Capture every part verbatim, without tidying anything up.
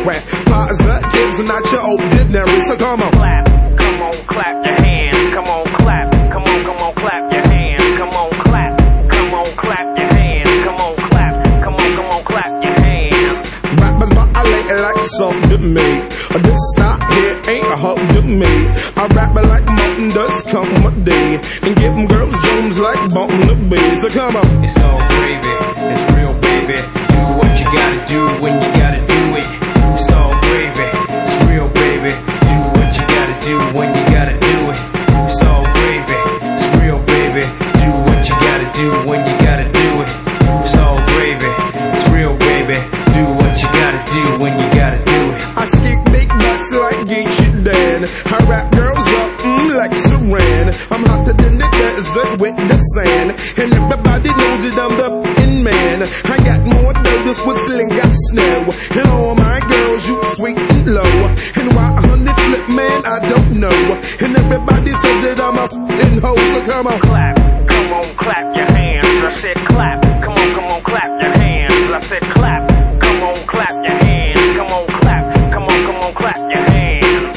rap. Positives, not your ordinary. So come on. Clap, come on, clap your hands. Come on, clap. Come on, come on, clap your hands. Come on, clap. Come on, clap your hands. Come on, clap. Come on, come on, clap your hands. Rappers violate like something to me. This stop here ain't a hug to me. I rap it like mountain dust come a day. And give them girls drums like bumping the bass. So come on. It's all gravy, it's real baby. Do what you gotta do when you gotta do it. It's all gravy, it's real baby. Do what you gotta do when you gotta do it. It's all gravy, it's real baby. Do what you gotta do when you gotta do it. It's all gravy, it's real baby. Do what you gotta do when you gotta do it. I stick big butts like Geechee Dan. I rap girls up mm, like Saran. I'm hotter than the desert with the sand. And everybody knows that I'm the in man. I got more dough than Switzerland got snow. And all my girls, you sweet and low. And why honey flip, man, I don't know. And everybody says that I'm a f***ing hoe, so come on. Clap, come on, clap your hands. I said clap, come on, come on, clap your hands. I said clap, come on, clap your hands. Come on, clap, come on, come on, clap your hands.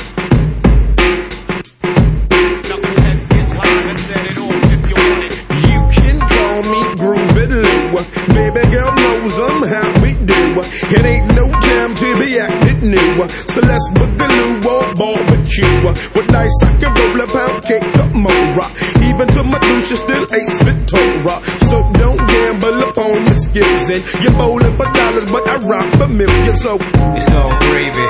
Knuckleheads get live and set it off if you want it. You can call me Groovy Lou. Baby girl knows I'm how we do. It ain't no time to be acting new. So let's boogaloo or barbecue. With nice I can roll a pound cake tomorrow. Even to my douche still Ace Ventura. So don't gamble upon your skills. And you're bowling for dollars but I rock for millions. So it's all gravy,